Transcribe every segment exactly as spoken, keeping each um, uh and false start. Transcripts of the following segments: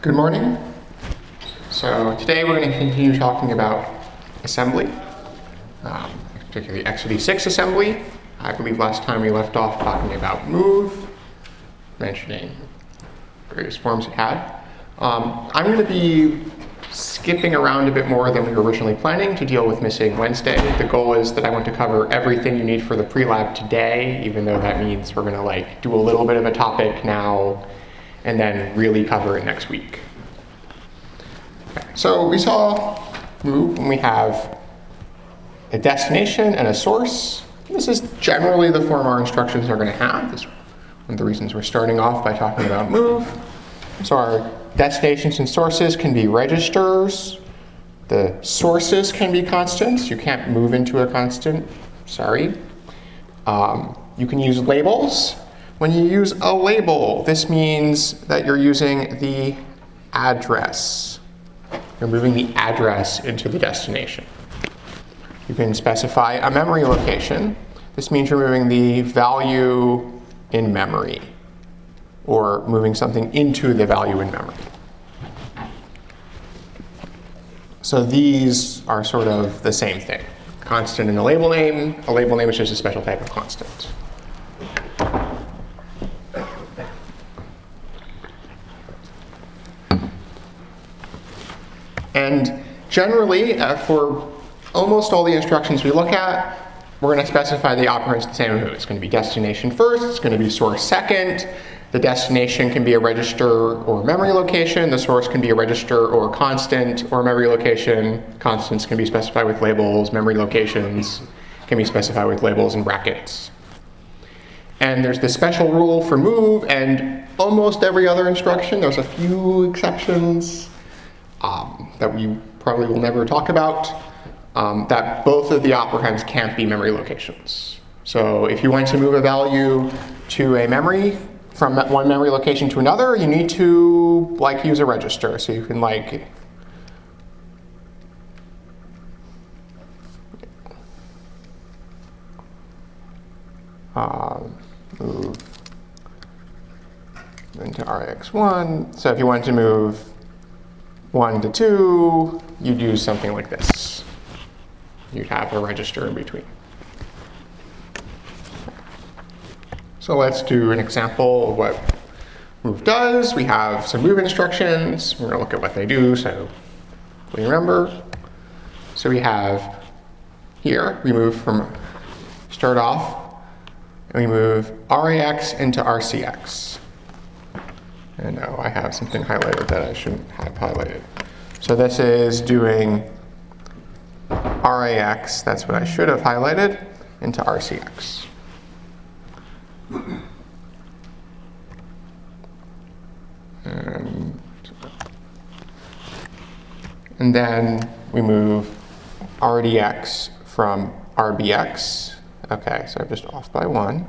Good morning. So today we're going to continue talking about assembly, um, particularly x to the six assembly. I believe last time we left off talking about move, mentioning various forms it had. Um, I'm going to be skipping around a bit more than we were originally planning to deal with missing Wednesday. The goal is that I want to cover everything you need for the pre-lab today, even though that means we're going to like do a little bit of a topic now and then really cover it next week. Okay. So we saw move when we have a destination and a source. This is generally the form our instructions are going to have. This is one of the reasons we're starting off by talking about move. So our destinations and sources can be registers. The sources can be constants. You can't move into a constant, sorry. Um, you can use labels. When you use a label, this means that you're using the address. You're moving the address into the destination. You can specify a memory location. This means you're moving the value in memory, or moving something into the value in memory. So these are sort of the same thing. Constant in a label name. A label name is just a special type of constant. And generally, uh, for almost all the instructions we look at, we're going to specify the operands the same. It's going to be destination first, it's going to be source second. The destination can be a register or memory location. The source can be a register or a constant or memory location. Constants can be specified with labels. Memory locations can be specified with labels and brackets. And there's this special rule for move and almost every other instruction. There's a few exceptions um, that we probably will never talk about, um, that both of the operands can't be memory locations. So if you want to move a value to a memory, from one memory location to another, you need to like use a register. So you can like uh, move into R X one. So if you want to move one to two, you'd use something like this. You'd have a register in between. So let's do an example of what move does. We have some move instructions. We're going to look at what they do, so we remember. So we have here, we move from, start off, and we move R A X into R C X. And now I have something highlighted that I shouldn't have highlighted. So this is doing R A X, that's what I should have highlighted, into R C X. And, and then we move R D X from R B X. Okay, so I'm just off by one.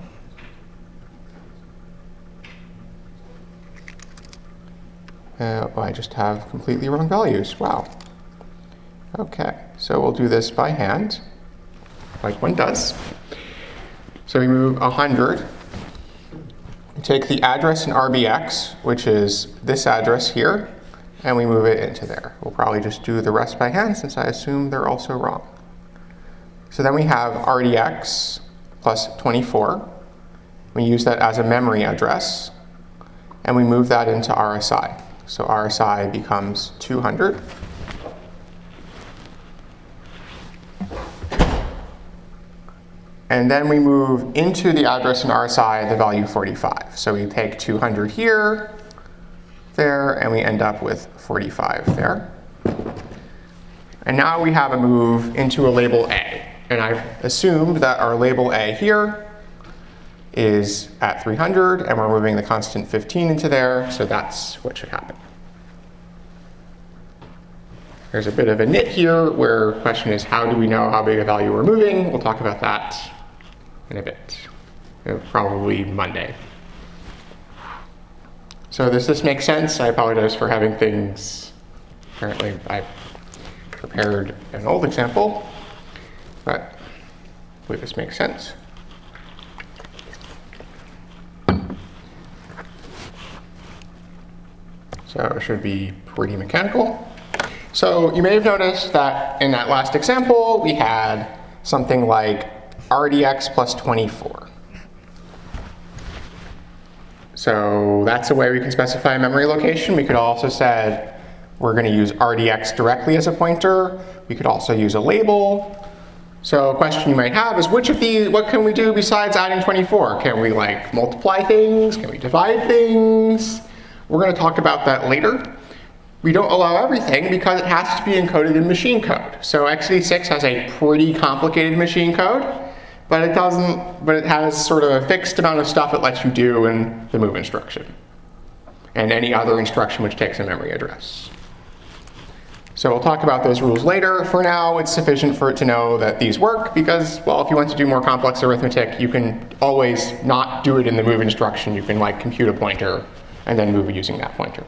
Uh, oh, I just have completely wrong values. Wow. Okay, so we'll do this by hand, like one does. So we move one hundred. Take the address in R B X, which is this address here, and we move it into there. We'll probably just do the rest by hand since I assume they're also wrong. So then we have R D X plus twenty-four. We use that as a memory address, and we move that into R S I. So R S I becomes two hundred. And then we move into the address in R S I the value forty-five. So we take two hundred here, there, and we end up with forty-five there. And now we have a move into a label A. And I've assumed that our label A here is at three hundred, and we're moving the constant fifteen into there, so that's what should happen. There's a bit of a nit here where the question is, how do we know how big a value we're moving? We'll talk about that in a bit, uh, probably Monday. So does this make sense? I apologize for having things, apparently I prepared an old example, but I believe this makes sense. So it should be pretty mechanical. So you may have noticed that in that last example, we had something like R D X plus twenty-four. So that's a way we can specify a memory location. We could also say we're going to use R D X directly as a pointer. We could also use a label. So a question you might have is, which of these, what can we do besides adding twenty-four? Can we like multiply things? Can we divide things? We're going to talk about that later. We don't allow everything because it has to be encoded in machine code. So x eighty-six has a pretty complicated machine code, but it doesn't, but it has sort of a fixed amount of stuff it lets you do in the move instruction and any other instruction which takes a memory address. So we'll talk about those rules later. For now, it's sufficient for it to know that these work because, well, if you want to do more complex arithmetic, you can always not do it in the move instruction. You can like compute a pointer and then move it using that pointer.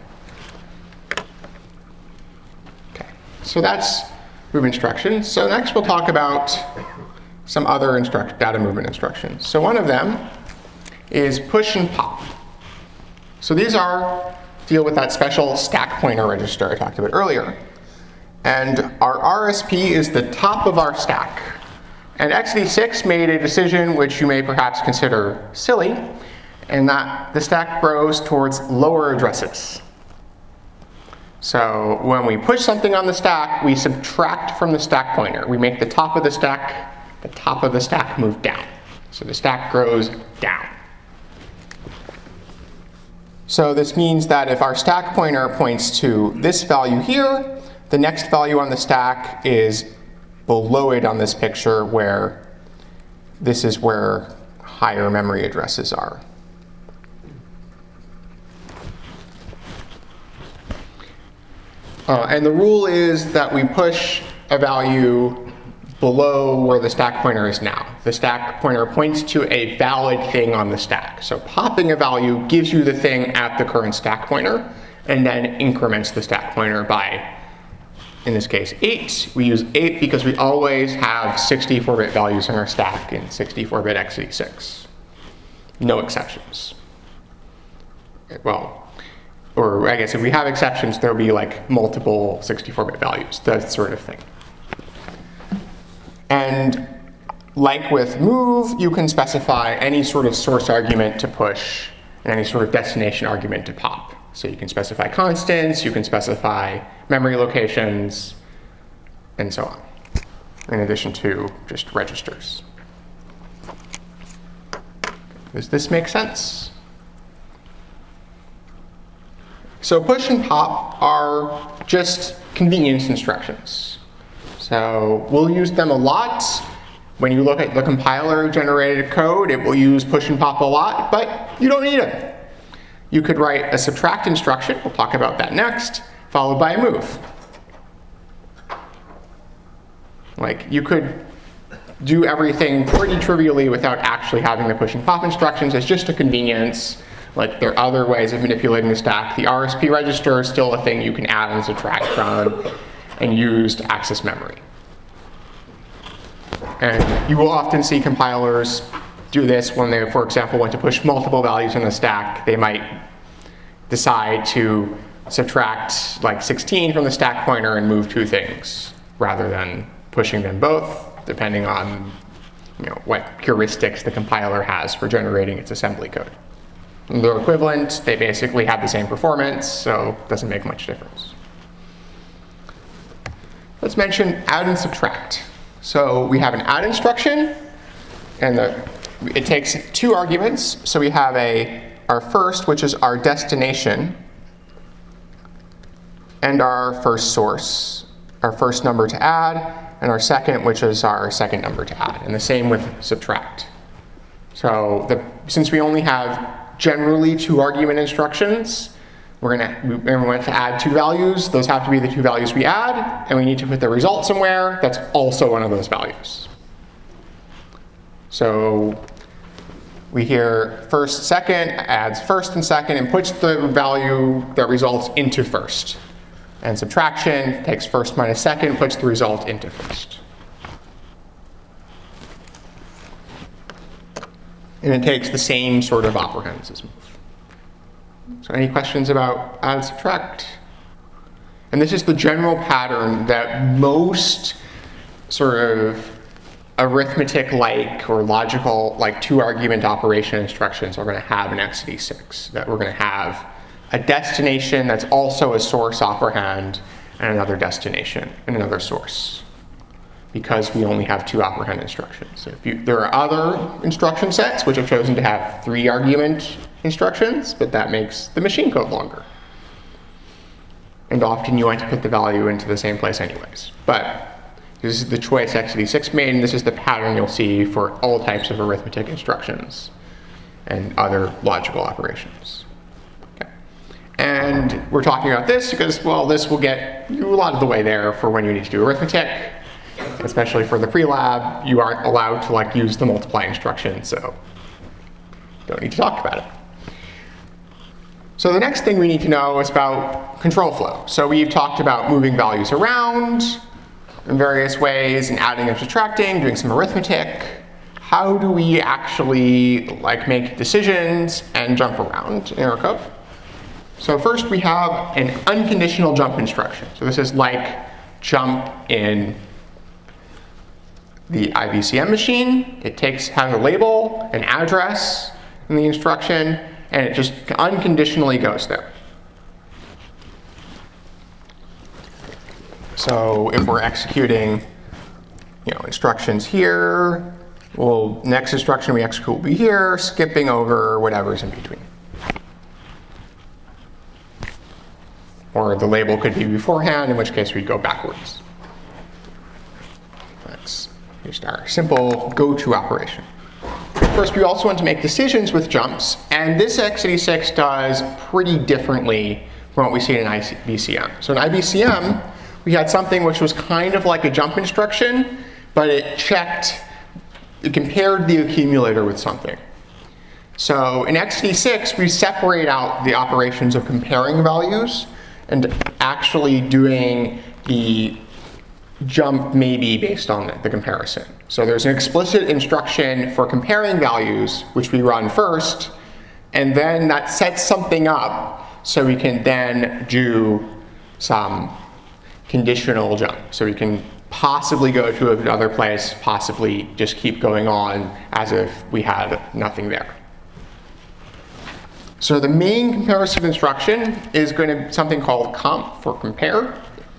Okay, so that's move instructions. So next we'll talk about some other instruct data movement instructions. So one of them is push and pop. So these are deal with that special stack pointer register I talked about earlier. And our R S P is the top of our stack. And x eighty-six made a decision which you may perhaps consider silly, in that the stack grows towards lower addresses. So when we push something on the stack, we subtract from the stack pointer. We make the top of the stack, the top of the stack move down. So the stack grows down. So this means that if our stack pointer points to this value here, the next value on the stack is below it on this picture, where this is where higher memory addresses are. Uh, and the rule is that we push a value below where the stack pointer is now. The stack pointer points to a valid thing on the stack. So popping a value gives you the thing at the current stack pointer and then increments the stack pointer by, in this case, eight. We use eight because we always have sixty-four bit values in our stack in sixty-four bit x eighty-six. No exceptions. Well, or I guess if we have exceptions, there'll be like multiple sixty-four bit values, that sort of thing. And like with move, you can specify any sort of source argument to push and any sort of destination argument to pop. So you can specify constants, you can specify memory locations, and so on, in addition to just registers. Does this make sense? So push and pop are just convenience instructions. So we'll use them a lot. When you look at the compiler-generated code, it will use push and pop a lot, but you don't need them. You could write a subtract instruction, we'll talk about that next, followed by a move. Like, you could do everything pretty trivially without actually having the push and pop instructions. It's just a convenience. Like, there are other ways of manipulating the stack. The R S P register is still a thing you can add and subtract from and use to access memory. And you will often see compilers do this when they, for example, want to push multiple values in the stack. They might decide to subtract like sixteen from the stack pointer and move two things rather than pushing them both, depending on you know, what heuristics the compiler has for generating its assembly code. And they're equivalent, they basically have the same performance, so it doesn't make much difference. Let's mention add and subtract. So we have an add instruction, and the, it takes two arguments. So we have a our first, which is our destination, and our first source, our first number to add, and our second, which is our second number to add. And the same with subtract. So the, since we only have generally two argument instructions, we're gonna we, we want to add two values. Those have to be the two values we add, and we need to put the result somewhere. That's also one of those values. So we hear first, second, adds first and second, and puts the value that results into first. And subtraction takes first minus second, puts the result into first. And it takes the same sort of operands as move. So any questions about add, subtract? And this is the general pattern that most sort of arithmetic-like or logical, like two-argument operation instructions are going to have in x to the six. That we're going to have a destination that's also a source operand and another destination and another source, because we only have two operand instructions. So if you, there are other instruction sets which have chosen to have three argument instructions, but that makes the machine code longer. And often you want to put the value into the same place anyways. But this is the choice x to the six made, and this is the pattern you'll see for all types of arithmetic instructions and other logical operations. Okay. And we're talking about this because, well, this will get you a lot of the way there for when you need to do arithmetic. Especially for the pre-lab, you aren't allowed to like use the multiply instruction, so don't need to talk about it. So the next thing we need to know is about control flow. So we've talked about moving values around in various ways and adding and subtracting, doing some arithmetic. How do we actually like make decisions and jump around in our code? So first we have an unconditional jump instruction. So this is like jump in the I B C M machine. It takes, has a label, an address in the instruction, and it just unconditionally goes there. So if we're executing, you know, instructions here, well, next instruction we execute will be here, skipping over whatever's in between. Or the label could be beforehand, in which case we'd go backwards. That's just our simple go-to operation. First, we also want to make decisions with jumps, and this x to the six does pretty differently from what we see in I B C M. So in I B C M, we had something which was kind of like a jump instruction, but it checked, it compared the accumulator with something. So in x to the six, we separate out the operations of comparing values and actually doing the jump maybe based on the comparison. So there's an explicit instruction for comparing values, which we run first, and then that sets something up so we can then do some conditional jump. So we can possibly go to another place, possibly just keep going on as if we had nothing there. So the main comparison instruction is going to be something called comp for compare.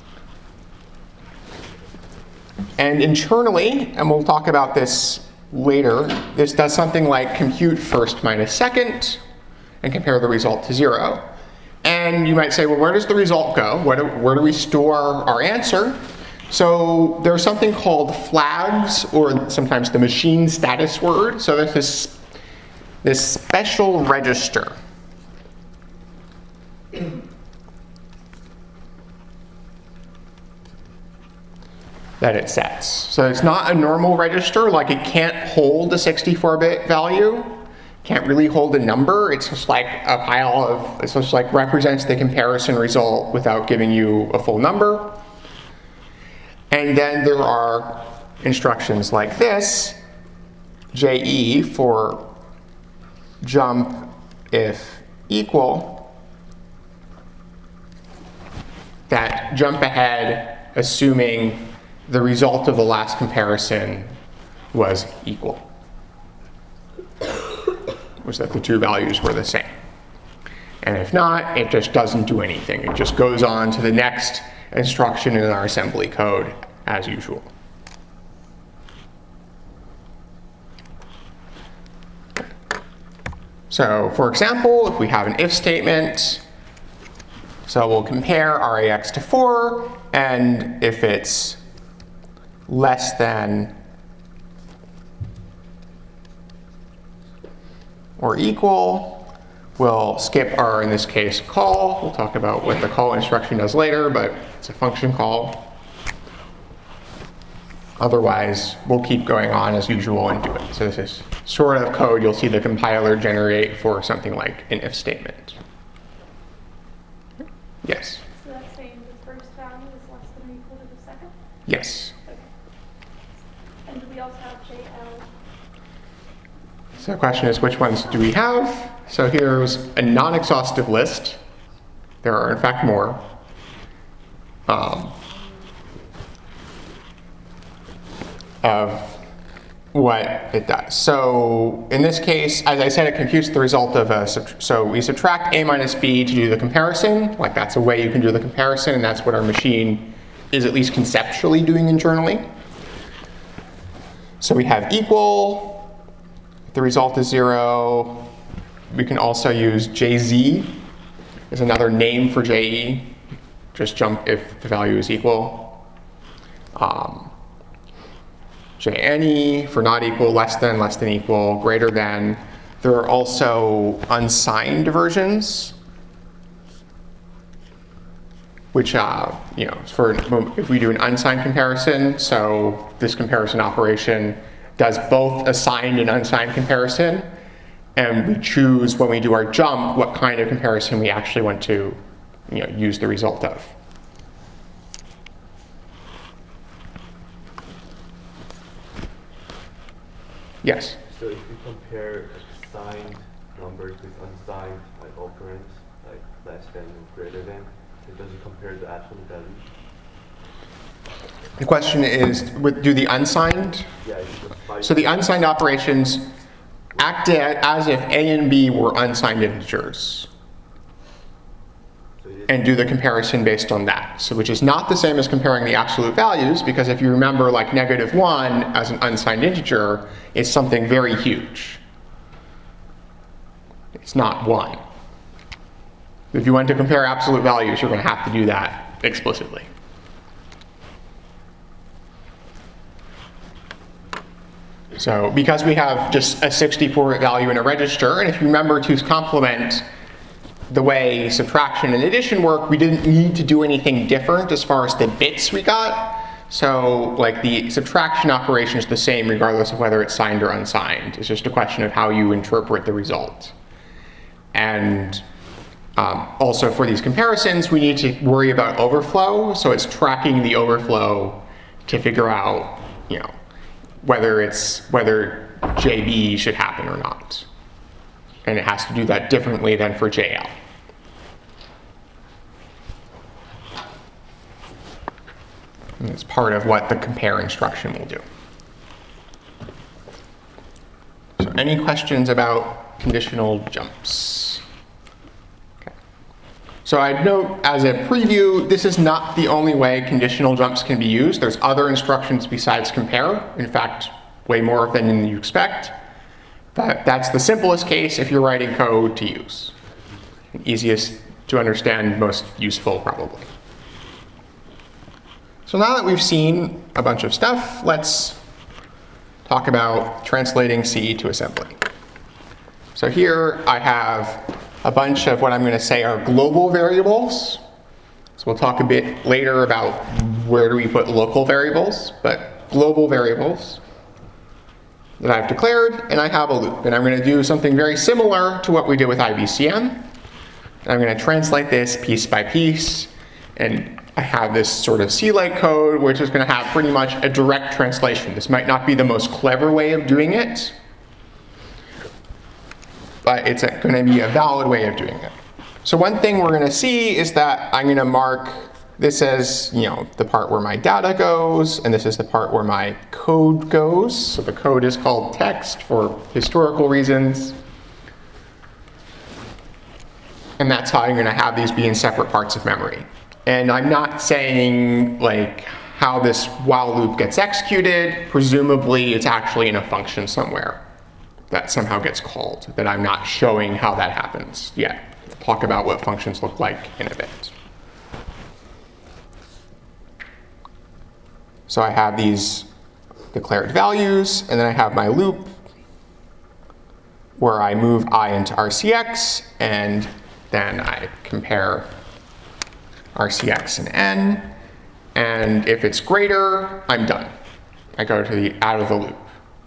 And internally, and we'll talk about this later, this does something like compute first minus second and compare the result to zero. And you might say, well, where does the result go? Where do, where do we store our answer? So there's something called flags, or sometimes the machine status word. So there's this, this special register that it sets. So it's not a normal register, like it can't hold a sixty-four bit value, can't really hold a number. It's just like a pile of, it's just like represents the comparison result without giving you a full number. And then there are instructions like this, J E for jump if equal, that jump ahead assuming the result of the last comparison was equal, was that the two values were the same. And if not, it just doesn't do anything. It just goes on to the next instruction in our assembly code as usual. So for example, if we have an if statement, so we'll compare R A X to four, and if it's less than or equal, we'll skip our, in this case, call. We'll talk about what the call instruction does later, but it's a function call. Otherwise, we'll keep going on as usual and do it. So this is sort of code you'll see the compiler generate for something like an if statement. Yes? So that's saying the first value is less than or equal to the second? Yes. Okay. And do we also have J L? So the question is, which ones do we have? So here's a non-exhaustive list. There are, in fact, more. Um, of what it does. So in this case, as I said, it computes the result of a, so we subtract a minus b to do the comparison. Like that's a way you can do the comparison, and that's what our machine is at least conceptually doing internally. So we have equal, if the result is zero. We can also use jz as another name for je, just jump if the value is equal. Um, jne for not equal, less than, less than equal, greater than. There are also unsigned versions, which, uh, you know, for if we do an unsigned comparison, so this comparison operation does both a signed and unsigned comparison, and we choose when we do our jump what kind of comparison we actually want to, you know, use the result of. Yes? So if you compare signed numbers with unsigned like operands, like less than or greater than, it doesn't compare the absolute value? The question is, with, do the unsigned? Yeah, it's just So the unsigned operations act as if a and b were unsigned integers, so it is and do the comparison based on that. So which is not the same as comparing the absolute values, because if you remember, like negative one as an unsigned integer is something very huge. It's not one. If you want to compare absolute values, you're going to have to do that explicitly. So because we have just a sixty-four bit value in a register, and if you remember two's complement, the way subtraction and addition work, we didn't need to do anything different as far as the bits we got. So like the subtraction operation is the same regardless of whether it's signed or unsigned. It's just a question of how you interpret the result. And um, also for these comparisons, we need to worry about overflow. So it's tracking the overflow to figure out, you know, whether it's whether J B should happen or not. And it has to do that differently than for J L. And it's part of what the compare instruction will do. So any questions about conditional jumps? Okay. So I'd note as a preview, this is not the only way conditional jumps can be used. There's other instructions besides compare. In fact, way more than you expect. But that's the simplest case if you're writing code to use. Easiest to understand, most useful probably. So now that we've seen a bunch of stuff, let's talk about translating C to assembly. So here I have a bunch of what I'm going to say are global variables. So we'll talk a bit later about where do we put local variables, but global variables that I've declared, and I have a loop. And I'm going to do something very similar to what we did with I B C M. And I'm going to translate this piece by piece, and I have this sort of C-like code, which is going to have pretty much a direct translation. This might not be the most clever way of doing it, but it's going to be a valid way of doing it. So one thing we're going to see is that I'm going to mark this as, you know, the part where my data goes, and this is the part where my code goes. So the code is called text for historical reasons. And that's how I'm going to have these be in separate parts of memory. And I'm not saying like how this while loop gets executed. Presumably it's actually in a function somewhere that somehow gets called, that I'm not showing how that happens yet. We'll talk about what functions look like in a bit. So I have these declared values, and then I have my loop where I move I into R C X, and then I compare R C X and N, and if it's greater, I'm done. I go to the out of the loop.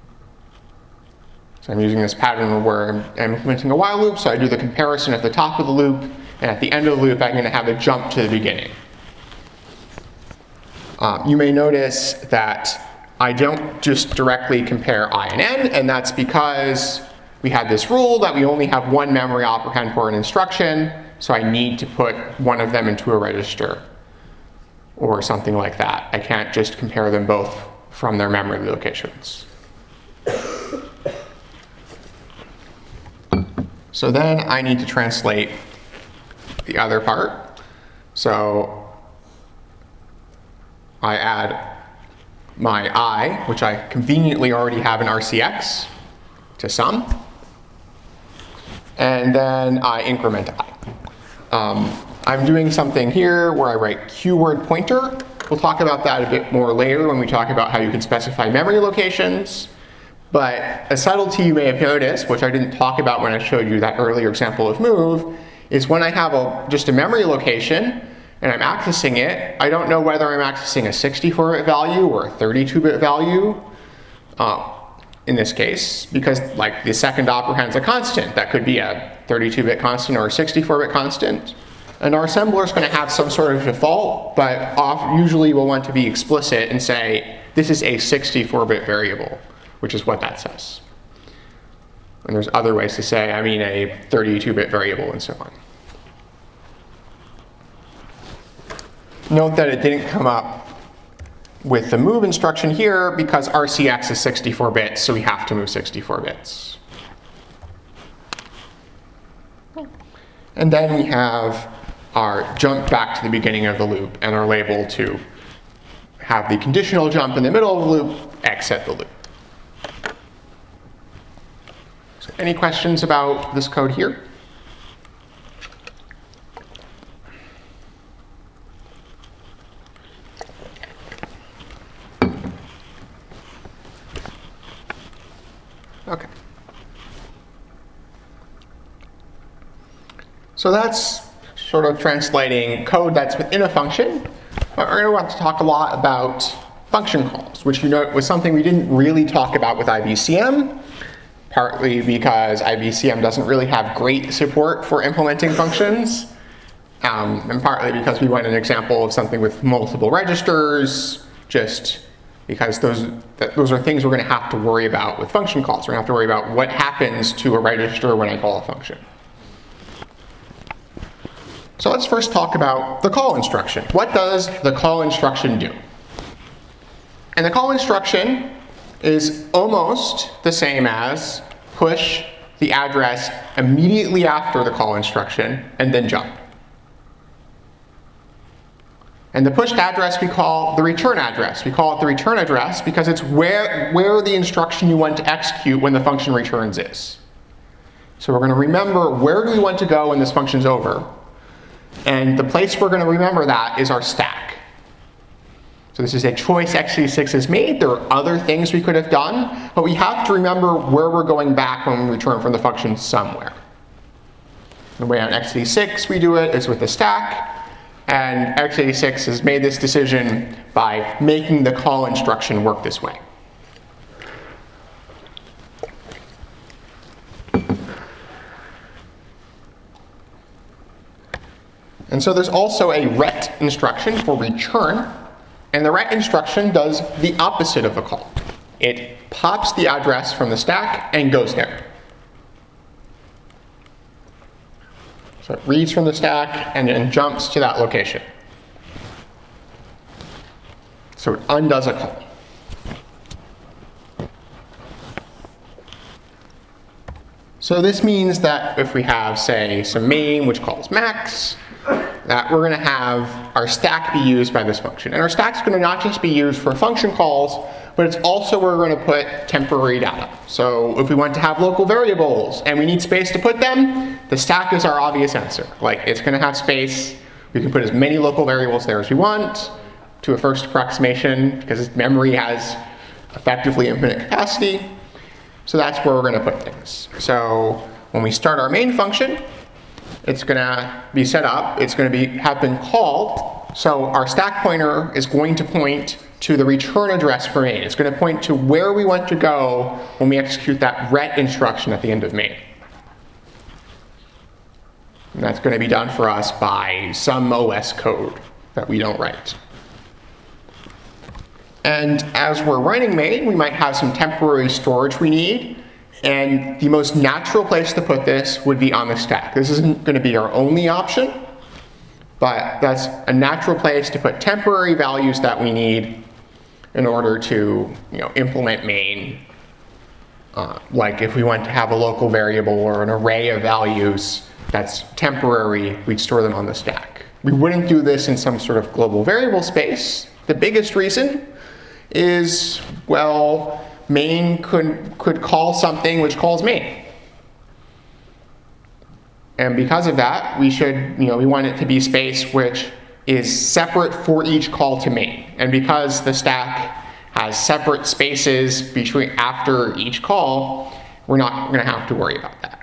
So I'm using this pattern where I'm, I'm implementing a while loop, so I do the comparison at the top of the loop, and at the end of the loop, I'm going to have a jump to the beginning. Um, you may notice that I don't just directly compare I and N, and that's because we had this rule that we only have one memory operand for an instruction, so I need to put one of them into a register or something like that. I can't just compare them both from their memory locations. So then I need to translate the other part. So I add my I, which I conveniently already have in R C X, to sum. And then I increment I. Um, I'm doing something here where I write keyword pointer. We'll talk about that a bit more later when we talk about how you can specify memory locations. But a subtlety you may have noticed, which I didn't talk about when I showed you that earlier example of move, is when I have a, just a memory location and I'm accessing it, I don't know whether I'm accessing a sixty-four bit value or a thirty-two bit value uh, in this case, because like the second operand's a constant. That could be a thirty-two bit constant or a sixty-four bit constant. And our assembler is going to have some sort of default, but off, usually we'll want to be explicit and say, this is a sixty-four bit variable, which is what that says. And there's other ways to say, I mean a thirty-two bit variable and so on. Note that it didn't come up with the move instruction here because R C X is sixty-four bits, so we have to move sixty-four bits. And then we have our jump back to the beginning of the loop and our label to have the conditional jump in the middle of the loop, exit the loop. So any questions about this code here? Okay. So that's sort of translating code that's within a function. But we're going to want to talk a lot about function calls, which you know was something we didn't really talk about with I B C M, partly because I B C M doesn't really have great support for implementing functions, um, and partly because we want an example of something with multiple registers, just because those, th those are things we're going to have to worry about with function calls. We're going to have to worry about what happens to a register when I call a function. So let's first talk about the call instruction. What does the call instruction do? And the call instruction is almost the same as push the address immediately after the call instruction and then jump. And the pushed address we call the return address. We call it the return address because it's where, where the instruction you want to execute when the function returns is. So we're going to remember where do we want to go when this function's over. And the place we're going to remember that is our stack. So this is a choice x eighty-six has made. There are other things we could have done, but we have to remember where we're going back when we return from the function somewhere. The way on x eighty-six we do it is with the stack, and x eighty-six has made this decision by making the call instruction work this way. And so there's also a ret instruction for return, and the ret instruction does the opposite of the call. It pops the address from the stack and goes there. So it reads from the stack and then jumps to that location. So it undoes a call. So this means that if we have, say, some main which calls max, that we're going to have our stack be used by this function. And our stack's going to not just be used for function calls, but it's also where we're going to put temporary data. So if we want to have local variables and we need space to put them, the stack is our obvious answer. Like, it's going to have space. We can put as many local variables there as we want to a first approximation because memory has effectively infinite capacity. So that's where we're going to put things. So when we start our main function, it's going to be set up. It's going to be have been called. So our stack pointer is going to point to the return address for main. It's going to point to where we want to go when we execute that ret instruction at the end of main. And that's going to be done for us by some O S code that we don't write. And as we're running main, we might have some temporary storage we need. And the most natural place to put this would be on the stack. This isn't going to be our only option, but that's a natural place to put temporary values that we need in order to, you know, implement main. Uh, like if we want to have a local variable or an array of values that's temporary, we'd store them on the stack. We wouldn't do this in some sort of global variable space. The biggest reason is, well, main could, could call something which calls main. And because of that, we should, you know, we want it to be space which is separate for each call to main. And because the stack has separate spaces between after each call, we're not going to have to worry about that.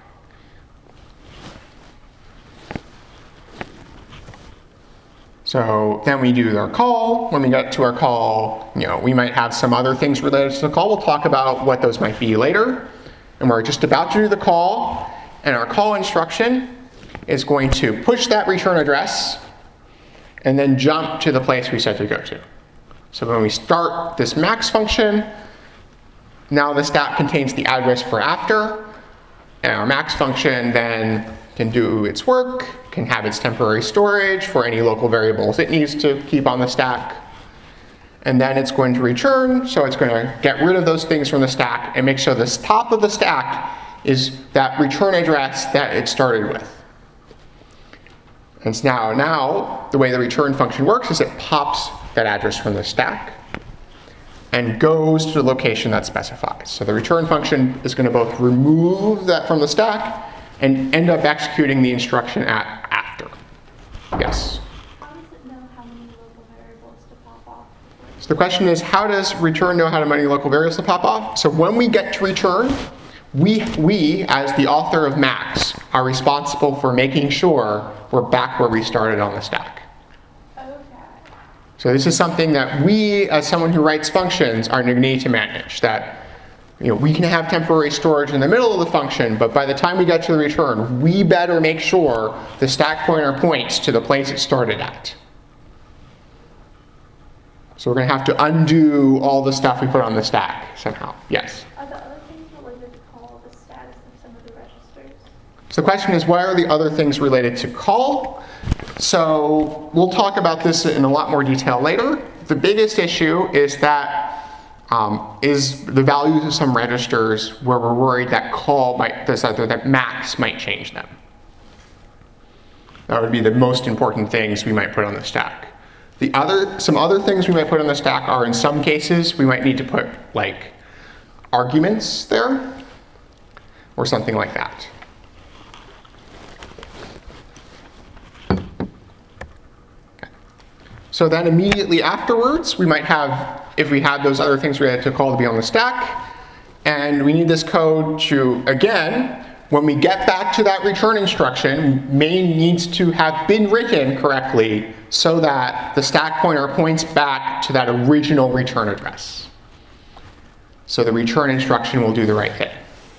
So then we do our call. When we get to our call, you know, we might have some other things related to the call. We'll talk about what those might be later. And we're just about to do the call, and our call instruction is going to push that return address and then jump to the place we said to go to. So when we start this max function, now the stack contains the address for after, and our max function then can do its work, can have its temporary storage for any local variables it needs to keep on the stack. And then it's going to return, so it's going to get rid of those things from the stack and make sure the top of the stack is that return address that it started with. And so now, now the way the return function works is it pops that address from the stack and goes to the location that specifies. So the return function is going to both remove that from the stack and end up executing the instruction at after. Yes? How does it know how many local variables to pop off? So the question is, how does return know how many local variables to pop off? So when we get to return, we, we, as the author of max, are responsible for making sure we're back where we started on the stack. Okay. So this is something that we, as someone who writes functions, are going to need to manage. That, you know, we can have temporary storage in the middle of the function, but by the time we get to the return, we better make sure the stack pointer points to the place it started at. So we're going to have to undo all the stuff we put on the stack somehow. Yes? Are the other things related to call the status of some of the registers? So the question is, what are the other things related to call? So we'll talk about this in a lot more detail later. The biggest issue is that um, is the values of some registers where we're worried that call might, that max might change them. That would be the most important things we might put on the stack. The other, some other things we might put on the stack are, in some cases, we might need to put like arguments there or something like that. So then immediately afterwards, we might have, if we had those other things we had to call to be on the stack, and we need this code to, again, when we get back to that return instruction, main needs to have been written correctly so that the stack pointer points back to that original return address. So the return instruction will do the right thing.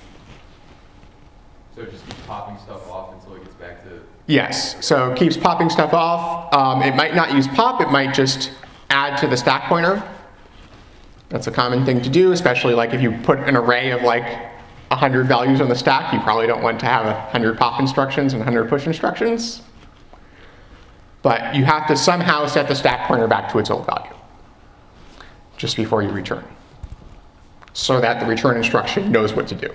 So it just keeps popping stuff off until it gets back to... Yes, so it keeps popping stuff off. Um, it might not use pop, it might just add to the stack pointer. That's a common thing to do, especially like if you put an array of like one hundred values on the stack, you probably don't want to have one hundred pop instructions and one hundred push instructions. But you have to somehow set the stack pointer back to its old value just before you return, so that the return instruction knows what to do.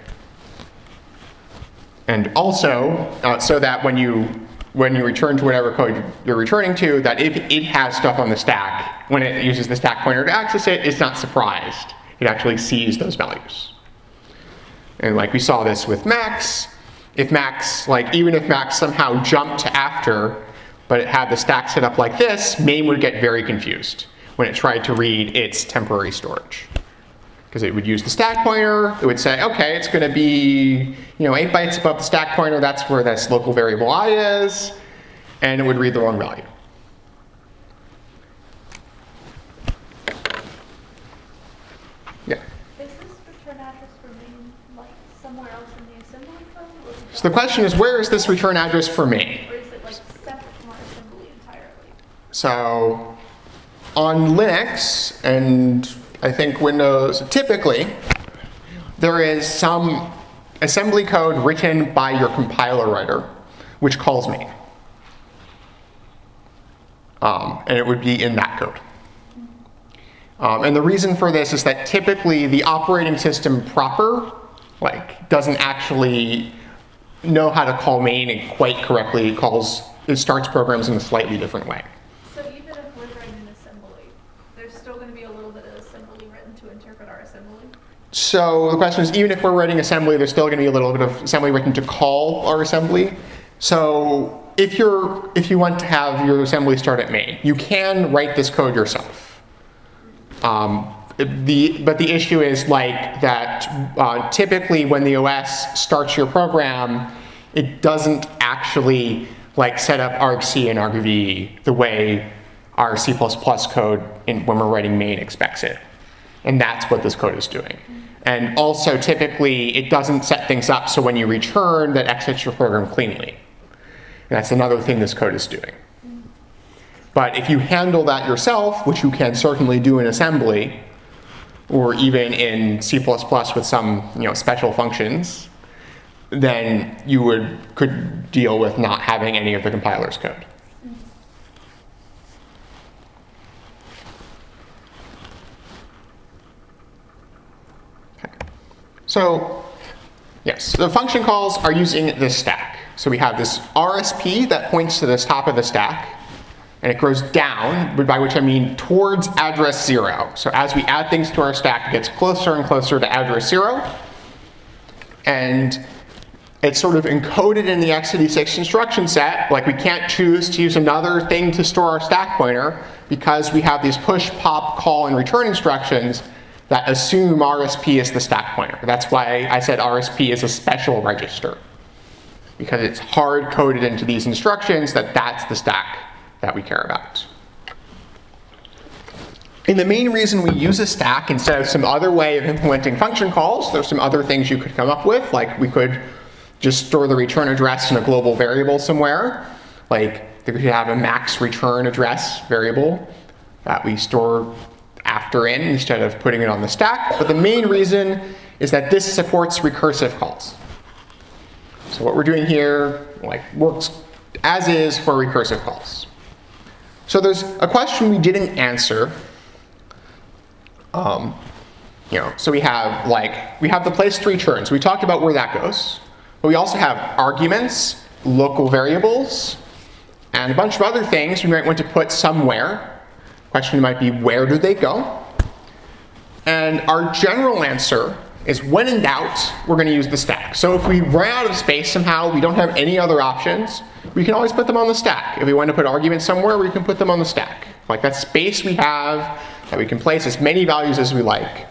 And also, uh, so that when you when you return to whatever code you're returning to, that if it has stuff on the stack, when it uses the stack pointer to access it, it's not surprised. It actually sees those values. And like we saw this with max, if max, like even if max somehow jumped to after, but it had the stack set up like this, main would get very confused when it tried to read its temporary storage. Because it would use the stack pointer, it would say, okay, it's going to be, you know, eight bytes above the stack pointer, that's where this local variable I is, and it would read the wrong value. Yeah. Is this return address for main like somewhere else in the assembly code? Or is it So the question is, where is this return address for main? Or is it like separate from our assembly entirely? So on Linux, and I think Windows, typically, there is some assembly code written by your compiler writer, which calls main. Um, and it would be in that code. Um, and the reason for this is that typically the operating system proper like doesn't actually know how to call main and quite correctly. It calls, it starts programs in a slightly different way. So even if we're writing an assembly, there's still going to be a little bit of assembly written to interpret our assembly? So the question is, even if we're writing assembly, there's still going to be a little bit of assembly written to call our assembly. So if you're if you want to have your assembly start at main, you can write this code yourself. Um, the but the issue is like that. Uh, typically, when the O S starts your program, it doesn't actually like set up argc and argv the way our C plus plus code in, when we're writing main expects it, and that's what this code is doing. And also, typically, it doesn't set things up so when you return that exits your program cleanly. And that's another thing this code is doing. But if you handle that yourself, which you can certainly do in assembly, or even in C plus plus with some you know, special functions, then you would could deal with not having any of the compiler's code. Okay. So, yes, the function calls are using this stack. So we have this R S P that points to this top of the stack, and it grows down, by which I mean towards address zero. So as we add things to our stack, it gets closer and closer to address zero. And it's sort of encoded in the x eighty-six instruction set. Like we can't choose to use another thing to store our stack pointer because we have these push, pop, call, and return instructions that assume R S P is the stack pointer. That's why I said R S P is a special register, because it's hard coded into these instructions that that's the stack that we care about. And the main reason we use a stack instead of some other way of implementing function calls, there's some other things you could come up with, like we could just store the return address in a global variable somewhere. Like we could have a max return address variable that we store after in instead of putting it on the stack. But the main reason is that this supports recursive calls. So what we're doing here like works as is for recursive calls. So there's a question we didn't answer. Um, you know, so we have like we have the place to return. So we talked about where that goes. But we also have arguments, local variables, and a bunch of other things we might want to put somewhere. Question might be, where do they go? And our general answer is, when in doubt, we're going to use the stack. So if we run out of space somehow, we don't have any other options, we can always put them on the stack. If we want to put arguments somewhere, we can put them on the stack. Like that space we have, that we can place as many values as we like.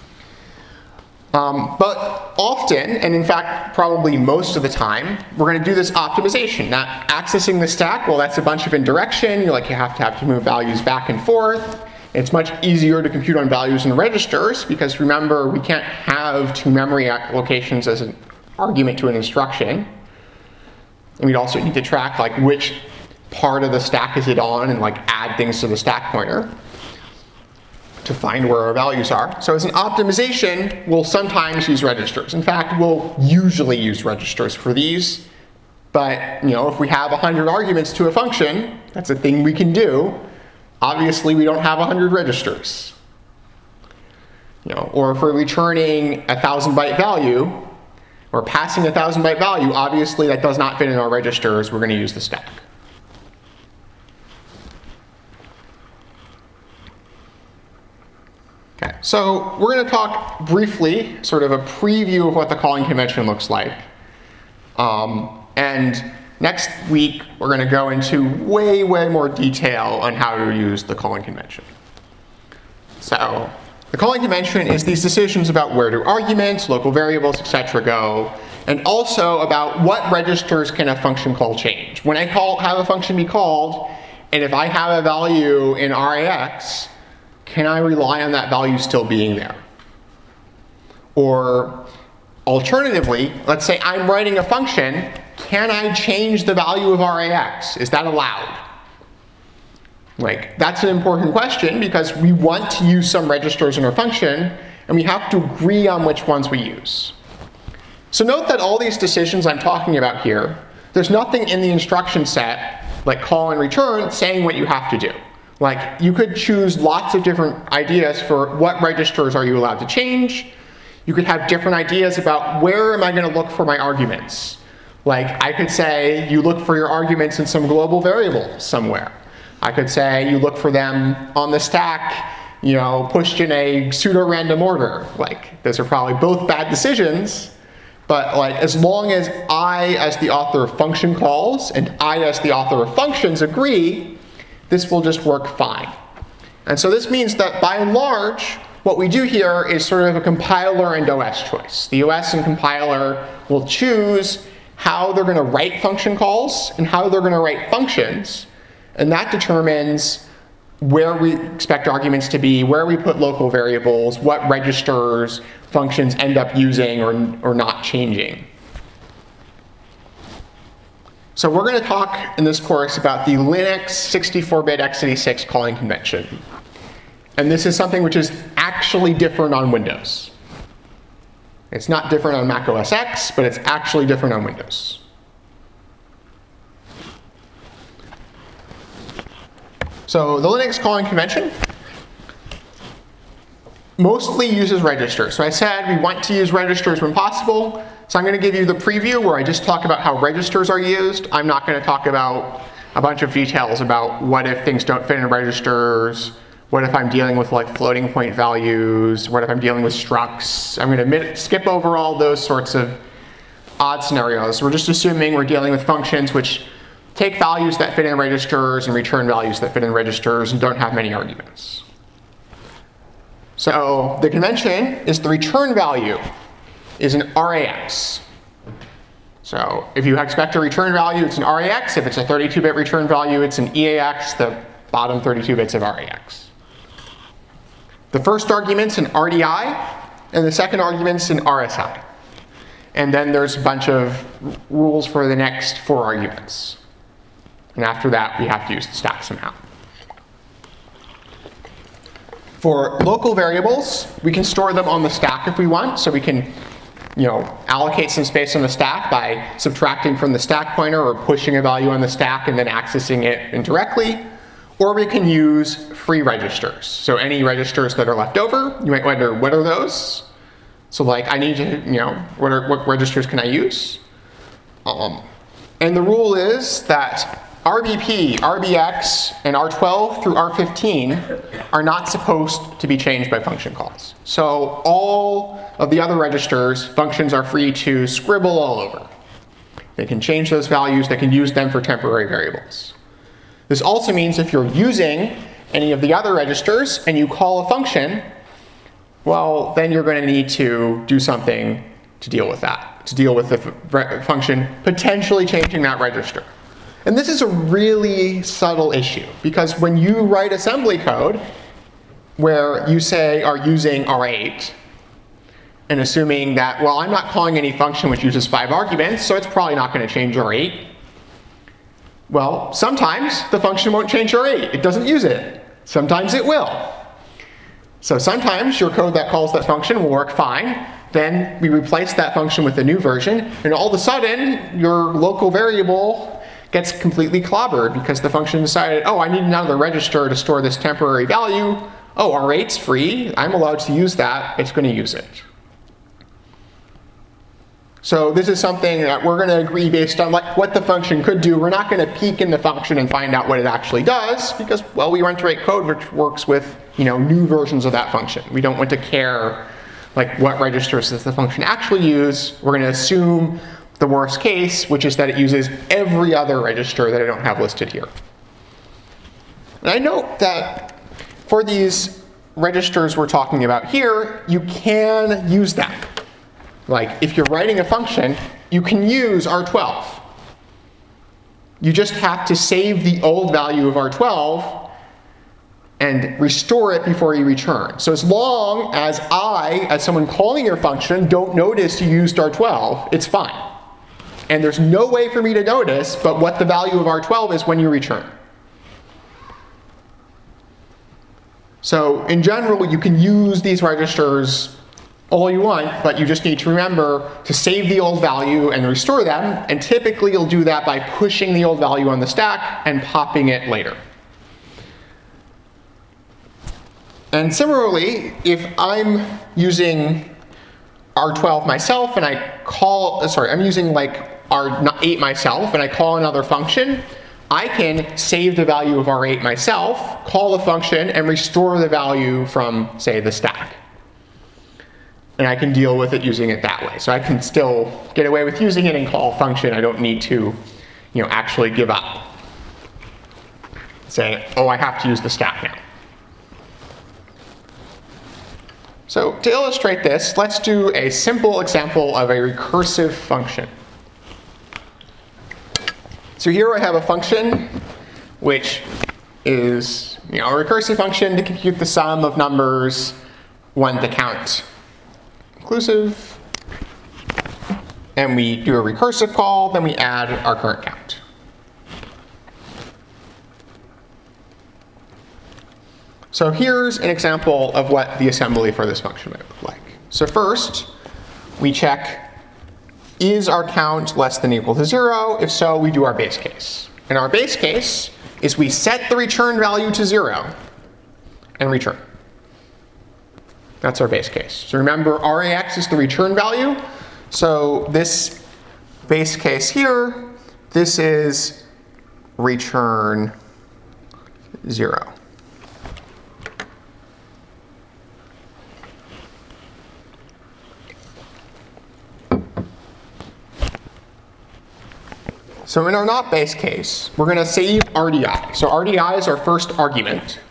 Um, but often, and in fact probably most of the time, we're going to do this optimization. Not accessing the stack, well, that's a bunch of indirection. You like you have to have to move values back and forth. It's much easier to compute on values in registers because remember, we can't have two memory locations as an argument to an instruction. And we'd also need to track like which part of the stack is it on and like add things to the stack pointer to find where our values are. So as an optimization, we'll sometimes use registers. In fact, we'll usually use registers for these. But you know, if we have one hundred arguments to a function, that's a thing we can do. Obviously, we don't have one hundred registers. You know, or if we're returning a thousand byte value, or passing a thousand byte value, obviously that does not fit in our registers. We're going to use the stack. Okay, so we're going to talk briefly, sort of a preview of what the calling convention looks like. Um, and next week, we're going to go into way, way more detail on how to use the calling convention. So the calling convention is these decisions about where do arguments, local variables, et cetera go, and also about what registers can a function call change. When I call, have a function be called, and if I have a value in R A X, can I rely on that value still being there? Or alternatively, let's say I'm writing a function, can I change the value of R A X? Is that allowed? Like, that's an important question because we want to use some registers in our function, and we have to agree on which ones we use. So note that all these decisions I'm talking about here, there's nothing in the instruction set, like call and return, saying what you have to do. Like, you could choose lots of different ideas for what registers are you allowed to change. You could have different ideas about where am I going to look for my arguments. Like, I could say you look for your arguments in some global variable somewhere. I could say you look for them on the stack, you know, pushed in a pseudo-random order. Like, those are probably both bad decisions, but like, as long as I, as the author of function calls, and I, as the author of functions, agree, this will just work fine. And so this means that by and large, what we do here is sort of a compiler and O S choice. The O S and compiler will choose how they're going to write function calls and how they're going to write functions. And that determines where we expect arguments to be, where we put local variables, what registers functions end up using or, or not changing. So we're going to talk in this course about the Linux sixty-four bit x eighty-six calling convention. And this is something which is actually different on Windows. It's not different on Mac O S X, but it's actually different on Windows. So the Linux calling convention mostly uses registers. So I said we want to use registers when possible. So I'm going to give you the preview where I just talk about how registers are used. I'm not going to talk about a bunch of details about what if things don't fit in registers, what if I'm dealing with like floating point values, what if I'm dealing with structs. I'm going to skip over all those sorts of odd scenarios. We're just assuming we're dealing with functions which take values that fit in registers and return values that fit in registers and don't have many arguments. So the convention is the return value is an R A X. So if you expect a return value, it's an R A X. If it's a thirty-two bit return value, it's an E A X, the bottom thirty-two bits of R A X. The first argument's an R D I, and the second argument's an R S I. And then there's a bunch of rules for the next four arguments. And after that, we have to use the stack somehow. For local variables, we can store them on the stack if we want. So we can, you know, allocate some space on the stack by subtracting from the stack pointer or pushing a value on the stack and then accessing it indirectly. Or we can use free registers. So any registers that are left over, you might wonder, what are those? So like, I need to, you know, what, are, what registers can I use? Um, and the rule is that R B P, R B X, and R twelve through R fifteen are not supposed to be changed by function calls. So all of the other registers, functions are free to scribble all over. They can change those values, they can use them for temporary variables. This also means if you're using any of the other registers and you call a function, well, then you're going to need to do something to deal with that, to deal with the f function potentially changing that register. And this is a really subtle issue, because when you write assembly code where you say are using R eight, and assuming that, well, I'm not calling any function which uses five arguments, so it's probably not going to change R eight. Well, sometimes the function won't change R eight. It doesn't use it. Sometimes it will. So sometimes your code that calls that function will work fine. Then we replace that function with a new version, and all of a sudden, your local variable gets completely clobbered because the function decided, oh, I need another register to store this temporary value. Oh, R eight's free. I'm allowed to use that. It's going to use it. So this is something that we're going to agree based on like what the function could do. We're not going to peek in the function and find out what it actually does because, well, we want to write code which works with, you know, new versions of that function. We don't want to care like what registers does the function actually use. We're going to assume the worst case, which is that it uses every other register that I don't have listed here. And I note that for these registers we're talking about here, you can use them. Like, if you're writing a function, you can use R twelve. You just have to save the old value of R twelve and restore it before you return. So as long as I, as someone calling your function, don't notice you used R twelve, it's fine. And there's no way for me to notice but what the value of R twelve is when you return. So in general, you can use these registers all you want, but you just need to remember to save the old value and restore them, and typically you'll do that by pushing the old value on the stack and popping it later. And similarly, if I'm using R twelve myself and I call, sorry, I'm using like R eight myself and I call another function, I can save the value of R eight myself, call the function, and restore the value from, say, the stack. And I can deal with it using it that way. So I can still get away with using it and call a function. I don't need to, you know, actually give up. Saying, oh, I have to use the stack now. So to illustrate this, let's do a simple example of a recursive function. So here I have a function which is, you know, a recursive function to compute the sum of numbers one to count inclusive. And we do a recursive call, then we add our current count. So here's an example of what the assembly for this function might look like. So first, we check, is our count less than or equal to zero? If so, we do our base case. And our base case is we set the return value to zero and return. That's our base case. So remember, R A X is the return value. So this base case here, this is return zero. So in our not base case, we're going to save R D I. So R D I is our first argument.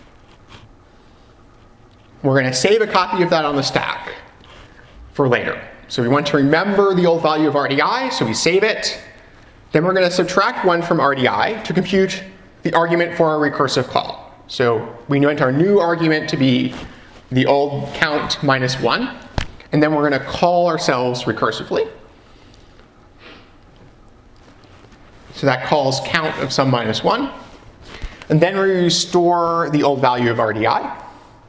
We're going to save a copy of that on the stack for later. So we want to remember the old value of R D I, so we save it. Then we're going to subtract one from R D I to compute the argument for our recursive call. So we want our new argument to be the old count minus one. And then we're going to call ourselves recursively. So that calls count of sum minus one. And then we restore the old value of R D I.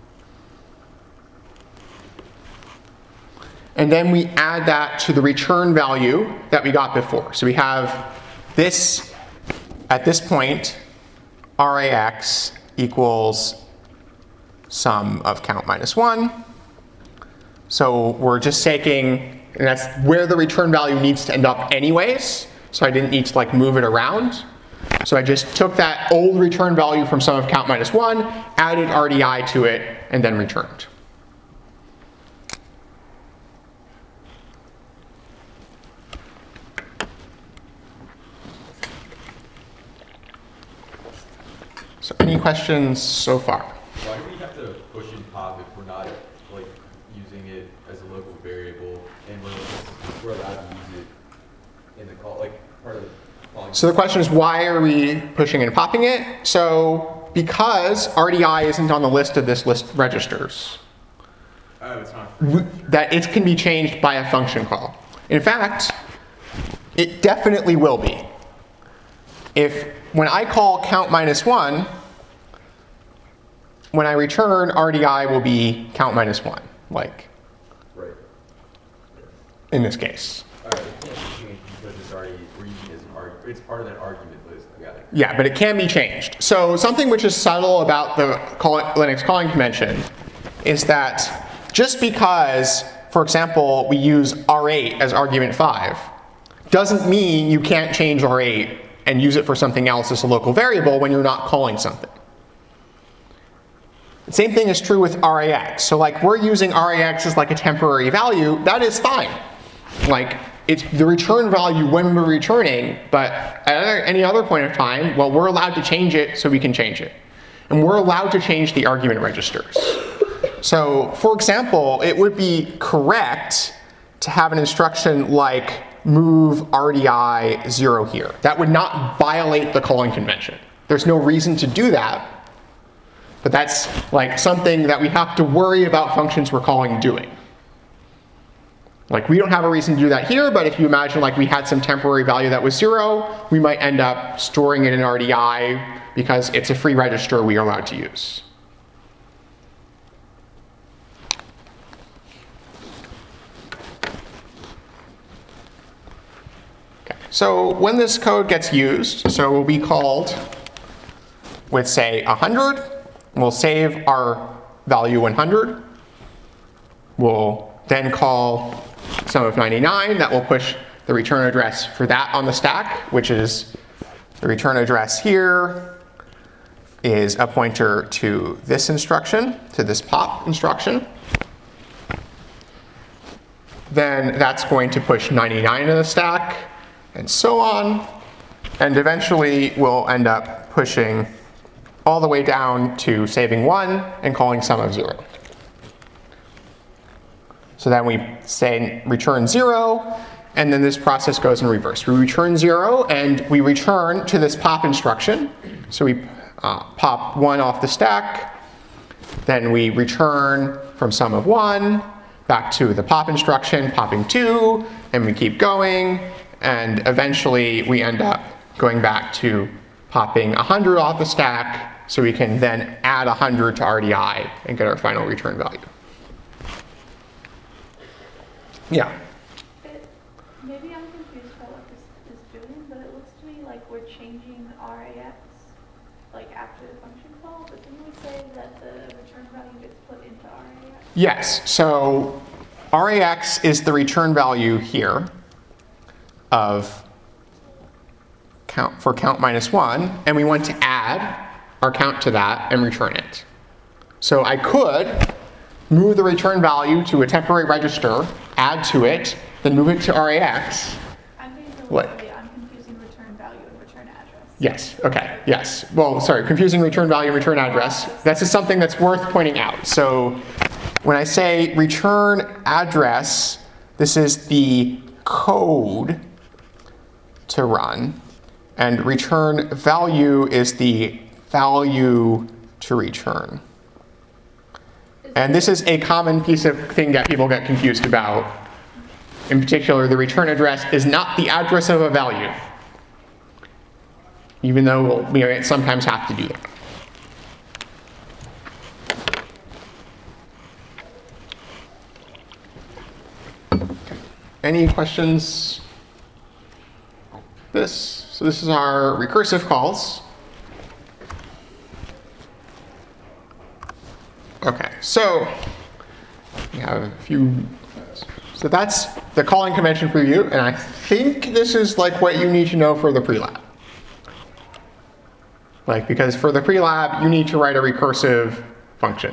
And then we add that to the return value that we got before. So we have this, at this point, R A X equals sum of count minus one. So we're just taking, and that's where the return value needs to end up anyways. So I didn't need to like move it around. So I just took that old return value from sum of count minus one, added R D I to it, and then returned. So any questions so far? Why do we have to push and pop if we're not like using it as a local variable and we're, we're allowed to use it in the call, like part of the calling? So the question is, why are we pushing and popping it? So because R D I isn't on the list of this list registers, Oh, it's not. w- that it can be changed by a function call. In fact, it definitely will be. If when I call count minus one, when I return, R D I will be count minus one, like Right. in this case. All right, it can't be changed because it's already we're using it as an argument. It's part of that argument list. I got it. Yeah, but it can be changed. So something which is subtle about the call, Linux calling convention is that just because, for example, we use R eight as argument five, doesn't mean you can't change R eight and use it for something else as a local variable when you're not calling something. The same thing is true with R A X. So like we're using R A X as like a temporary value, that is fine. Like it's the return value when we're returning, but at any other point of time, well, we're allowed to change it so we can change it. And we're allowed to change the argument registers. So for example, it would be correct to have an instruction like move R D I zero here. That would not violate the calling convention. There's no reason to do that. But that's like something that we have to worry about functions we're calling doing. Like we don't have a reason to do that here, but if you imagine like we had some temporary value that was zero, we might end up storing it in R D I because it's a free register we are allowed to use. So when this code gets used, so it will be called with, say, one hundred. We'll save our value one hundred. We'll then call sum of ninety-nine. That will push the return address for that on the stack, which is the return address here is a pointer to this instruction, to this pop instruction. Then that's going to push ninety-nine in the stack, and so on. And eventually we'll end up pushing all the way down to saving one and calling sum of zero. So then we say return zero, and then this process goes in reverse. We return zero, and we return to this pop instruction. So we uh, pop one off the stack, then we return from sum of one, back to the pop instruction, popping two, and we keep going, and eventually we end up going back to popping one hundred off the stack, so we can then add one hundred to R D I and get our final return value. Yeah? It, maybe I'm confused about what this is doing, but it looks to me like we're changing R A X, like after the function call, but didn't we say that the return value gets put into R A X? Yes, so R A X is the return value here of count for count minus one, and we want to add our count to that and return it. So I could move the return value to a temporary register, add to it, then move it to R A X. I'm being What? really I'm confusing return value and return address. Yes, okay, yes. Well, sorry, confusing return value and return address. That's just something that's worth pointing out. So when I say return address, this is the code to run, and return value is the value to return. And this is a common piece of thing that people get confused about. In particular, the return address is not the address of a value, even though we sometimes have to do that. Okay. Any questions? This, so this is our recursive calls. Okay, so we have a few, so that's the calling convention for you, and I think this is like what you need to know for the pre-lab. Like, because for the pre-lab, you need to write a recursive function.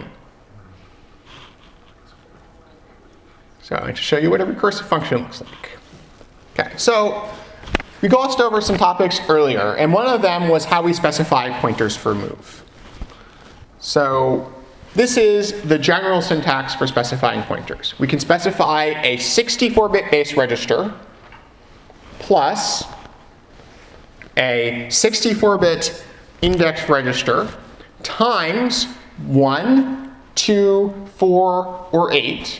So I'm going to show you what a recursive function looks like. Okay, so we glossed over some topics earlier, and one of them was how we specify pointers for move. So this is the general syntax for specifying pointers. We can specify a sixty-four bit base register plus a sixty-four bit index register times one, two, four, or eight.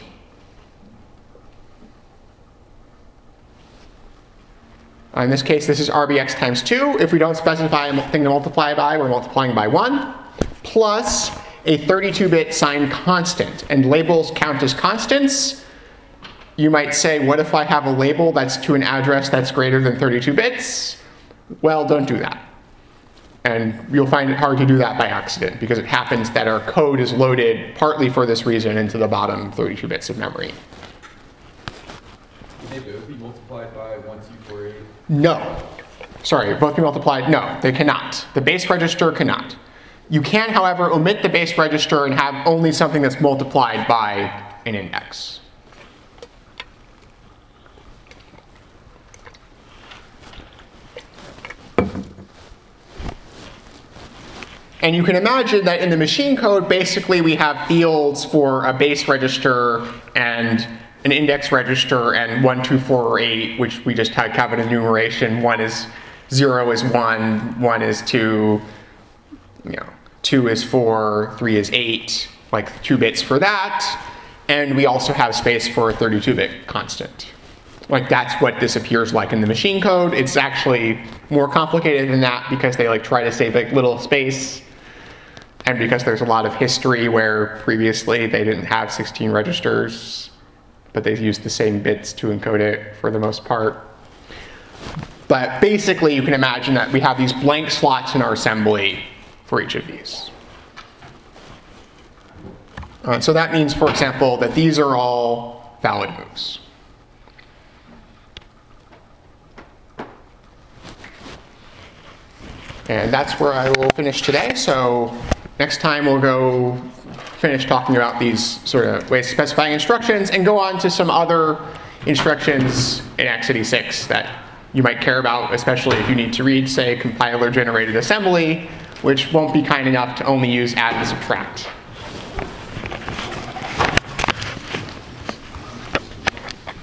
In this case, this is R B X times two. If we don't specify a thing to multiply by, we're multiplying by one, plus a thirty-two bit signed constant. And labels count as constants. You might say, what if I have a label that's to an address that's greater than thirty-two bits? Well, don't do that. And you'll find it hard to do that by accident, because it happens that our code is loaded partly for this reason into the bottom thirty-two bits of memory. Can they both be multiplied by one, two, four, eight? No. Sorry, both be multiplied? No, they cannot. The base register cannot. You can, however, omit the base register and have only something that's multiplied by an index. And you can imagine that in the machine code, basically we have fields for a base register and an index register and one, two, four, or eight, which we just had have an enumeration. One is zero is one, one is two, you know, two is four, three is eight, like two bits for that. And we also have space for a thirty-two bit constant. Like that's what this appears like in the machine code. It's actually more complicated than that because they like try to save like little space. And because there's a lot of history where previously they didn't have sixteen registers, but they used the same bits to encode it for the most part. But basically, you can imagine that we have these blank slots in our assembly for each of these. Uh, so that means, for example, that these are all valid moves. And that's where I will finish today. So next time we'll go finish talking about these sort of ways of specifying instructions and go on to some other instructions in x eighty-six that you might care about, especially if you need to read, say, compiler-generated assembly, which won't be kind enough to only use add and subtract.